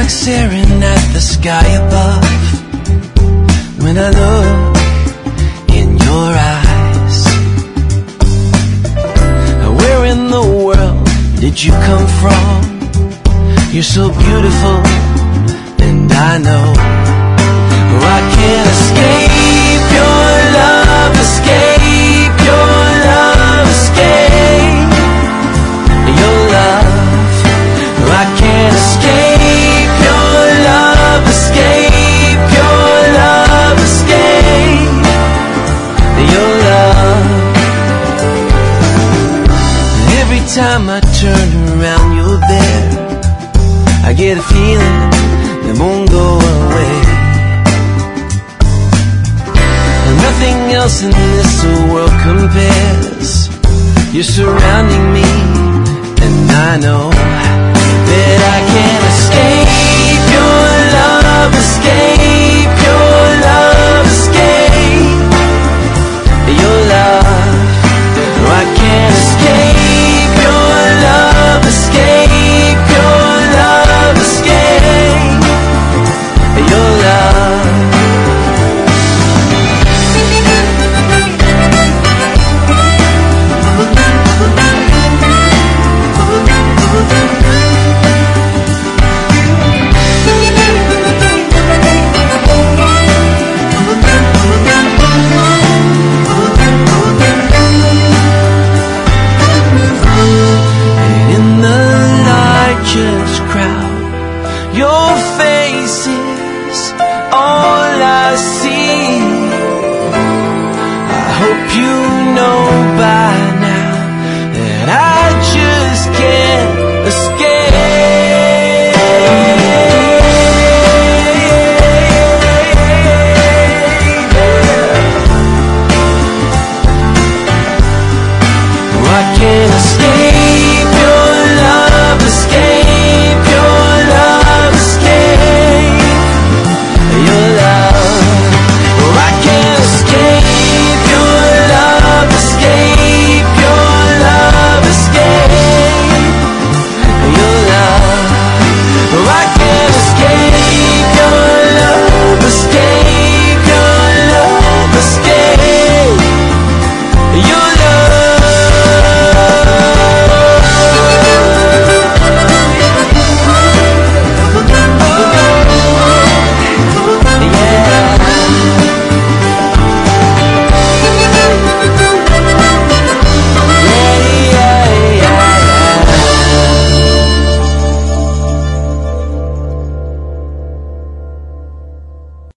like staring at the sky above. When I look in your eyes, where in the world did you come from? You're so beautiful, and I know I can't escape your love, escape your love, escape your love. I can't escape your love, escape your love, escape your love. Every time I turn around, you're there. I get a feeling that won't go away. Nothing else in this world compares. You're surrounding me, and I know that I can't escape your love, escape your love, escape your love. I can't escape your love, escape your love, escape your love. Crowd, your face is all I see. I hope you know by now that I just can't escape. I can't